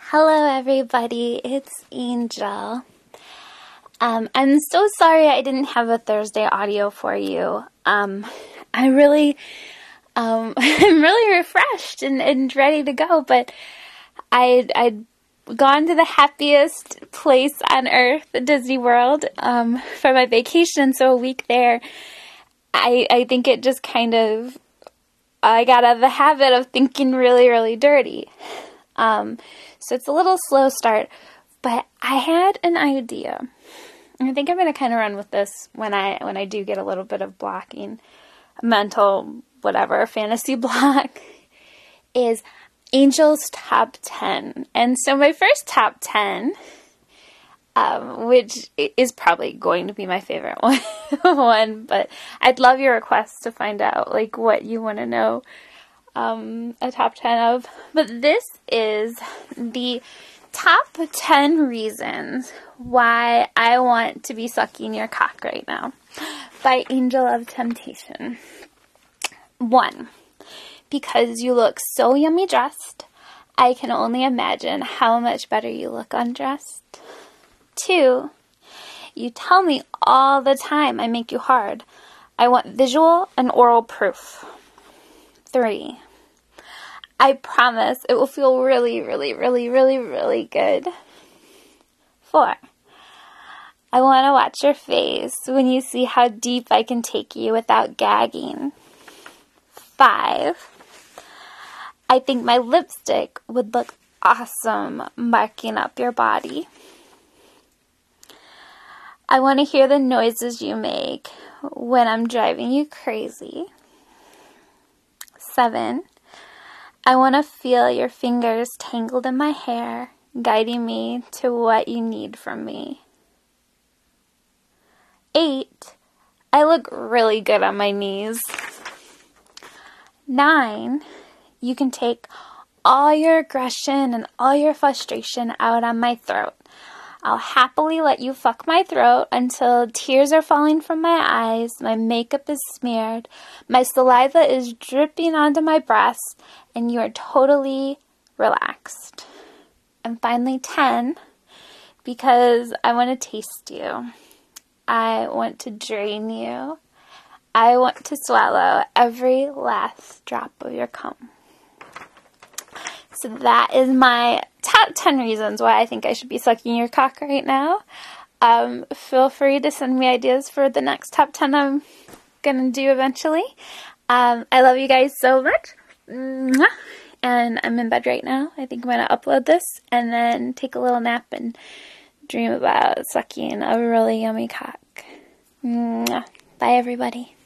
Hello everybody, it's Angel. I'm so sorry I didn't have a Thursday audio for you. I'm really refreshed and ready to go, but I'd gone to the happiest place on earth, Disney World, for my vacation, so a week there. I think it just I got out of the habit of thinking really dirty. So it's a little slow start, but I had an idea. I think I'm going to kind of run with this when I do get a little bit of blocking, mental, whatever, fantasy block, is Angel's Top 10. And so my first top 10, which is probably going to be my favorite one, but I'd love your requests to find out, like, what you want to know a top 10 of. But this is the top 10 reasons why I want to be sucking your cock right now by Angel of Temptation. 1, because you look so yummy dressed. I can only imagine how much better you look undressed. 2, you tell me all the time I make you hard. I want visual and oral proof. 3, I promise it will feel really good. 4, I want to watch your face when you see how deep I can take you without gagging. 5, I think my lipstick would look awesome marking up your body. I want to hear the noises you make when I'm driving you crazy. 7, I want to feel your fingers tangled in my hair, guiding me to what you need from me. 8, I look really good on my knees. 9, you can take all your aggression and all your frustration out on my throat. I'll happily let you fuck my throat until tears are falling from my eyes, my makeup is smeared, my saliva is dripping onto my breast, and you are totally relaxed. And finally, 10, because I want to taste you. I want to drain you. I want to swallow every last drop of your cum. So that is my top 10 reasons why I think I should be sucking your cock right now. Feel free to send me ideas for the next top 10 I'm going to do eventually. I love you guys so much. And I'm in bed right now. I think I'm going to upload this and then take a little nap and dream about sucking a really yummy cock. Bye, everybody.